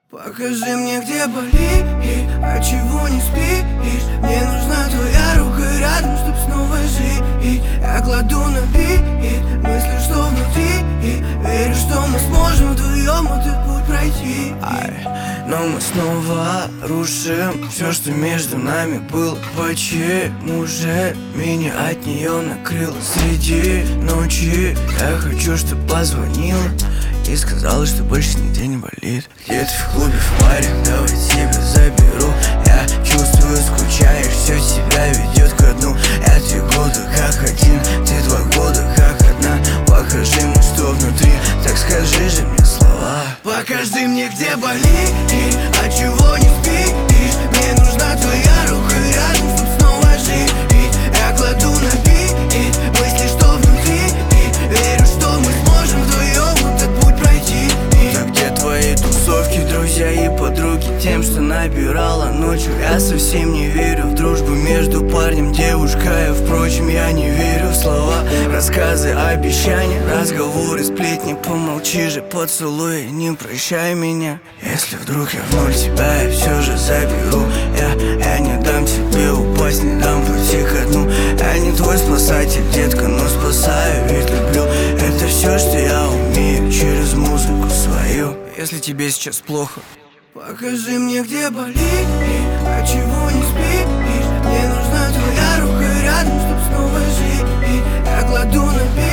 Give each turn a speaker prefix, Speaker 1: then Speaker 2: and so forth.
Speaker 1: Покажи мне, где болит, от чего не спишь. Мне нужна твоя рука рядом, чтоб снова жить. Я кладу на бит мысли, что внутри, верю, что мы сможем вдвоем этот путь пройти. Но мы снова рушим все, что между нами было. Почему же меня от нее накрыло среди ночи? Я хочу, чтоб позвонила и сказала, что больше нигде не болит. Где-то в клубе, в баре, давай тебя заберу. Я чувствую, скучаешь, все себя ведет ко дну. Я 2 года как один, ты 2 года как одна. Покажи мне, что внутри, так скажи же мне слова. Покажи мне, где болит, от чего не спишь. Мне нужна твоя рука рядом, чтоб снова жить. Я кладу на бит мысли, что внутри, верю, что мы сможем вдвоем этот путь пройти. Так где твои тусовки, друзья и подруги? Тем, что набирала ночью. Я совсем не верю в дружбу между парнем, девушкой. Впрочем, я не верю в слова, рассказы, обещания, разговоры, сплетни. Помолчи же, поцелуй, не прощай меня. Если вдруг я вновь тебя и все же заберу, я не дам тебе упасть, не дам пути ко дну. Я не твой спасатель, детка, но спасаю, ведь люблю. Это все, что я умею, через музыку свою. Если тебе сейчас плохо, покажи мне, где болит, от чего не спишь. Мне нужна твоя рука рядом, чтоб снова жить. Я кладу на